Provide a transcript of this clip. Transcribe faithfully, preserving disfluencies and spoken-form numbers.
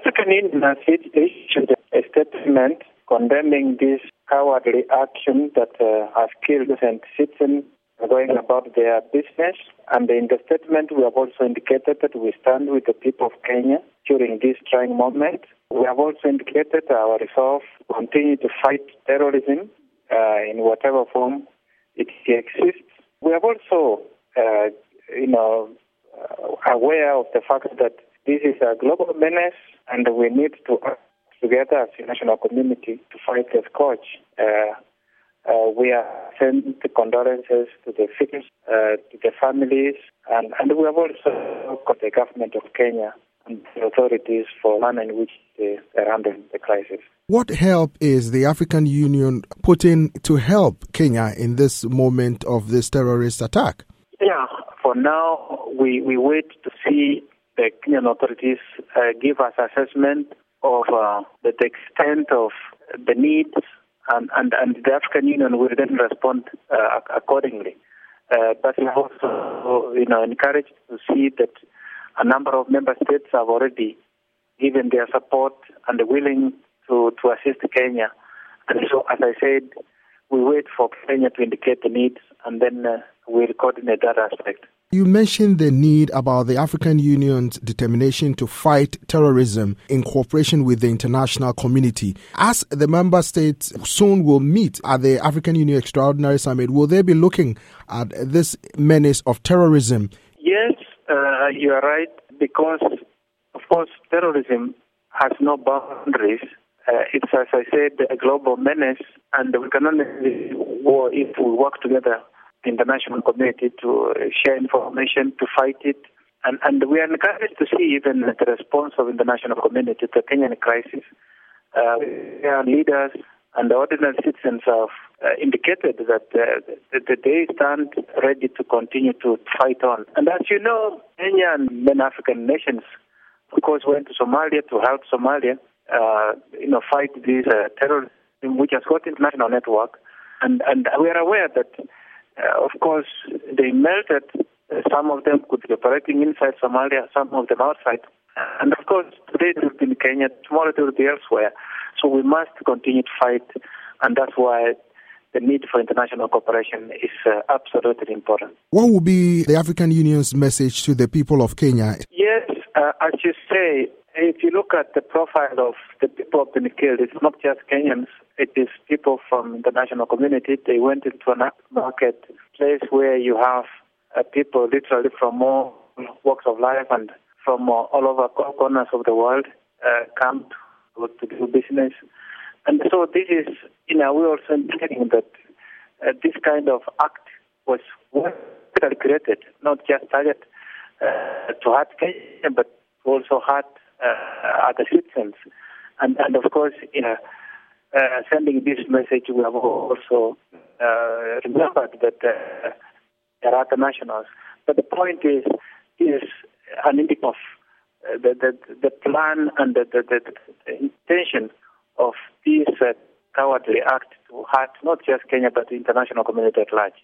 African Union has issued a statement condemning this cowardly action that uh, has killed innocent citizens going about their business. And in the statement, we have also indicated that we stand with the people of Kenya during this trying moment. We have also indicated our resolve to continue to fight terrorism uh, in whatever form it exists. We are also, uh, you know, uh, aware of the fact that this is a global menace, and we need to act together as a national community to fight the scourge. Uh, uh, we are sending condolences to the victims, uh, to the families, and, and we have also got the government of Kenya and the authorities for the manner in which they are handling the crisis. What help is the African Union putting to help Kenya in this moment of this terrorist attack? Yeah, for now, we, we wait to see the Kenyan authorities uh, give us assessment of uh, the, the extent of the needs, and, and, and the African Union will then respond uh, accordingly. Uh, but we are also, you know, encouraged to see that a number of member states have already given their support and are willing to, to assist Kenya. And so, as I said, we wait for Kenya to indicate the needs, and then uh, we'll coordinate that aspect. You mentioned the need about the African Union's determination to fight terrorism in cooperation with the international community. As the member states soon will meet at the African Union Extraordinary Summit, will they be looking at this menace of terrorism? Yes, uh, you are right, because, of course, terrorism has no boundaries. Uh, it's, as I said, a global menace, and we can only war if we work together, the international community, to share information, to fight it. And, and we are encouraged to see even the response of the international community to the Kenyan crisis. Uh, their leaders and the ordinary citizens have uh, indicated that, uh, that, that they stand ready to continue to fight on. And as you know, Kenya and many African nations, of course, went to Somalia to help Somalia, uh, you know, fight this uh, terrorism, which has got international network. And, and we are aware that Uh, of course, they melted. Uh, some of them could be operating inside Somalia, some of them outside. And of course, today it will be in Kenya, tomorrow it will be elsewhere. So we must continue to fight, and that's why the need for international cooperation is uh, absolutely important. What will be the African Union's message to the people of Kenya? Yes, uh, as you say, if you look at the profile of the people who have been killed, it's not just Kenyans. It is people from the international community. They went into a market place where you have uh, people literally from all walks of life and from uh, all over corners of the world uh, come to, to do business. And so this is, you know, we're also indicating that uh, this kind of act was well calculated, not just target uh, to hurt Kenya, but also hurt uh, other citizens. And, and of course, you know, Uh, sending this message, we have also uh, remembered that uh, there are other nationals. But the point is, is an indication of uh, the, the the plan and the, the, the, the intention of this uh, cowardly act to hurt not just Kenya but the international community at large.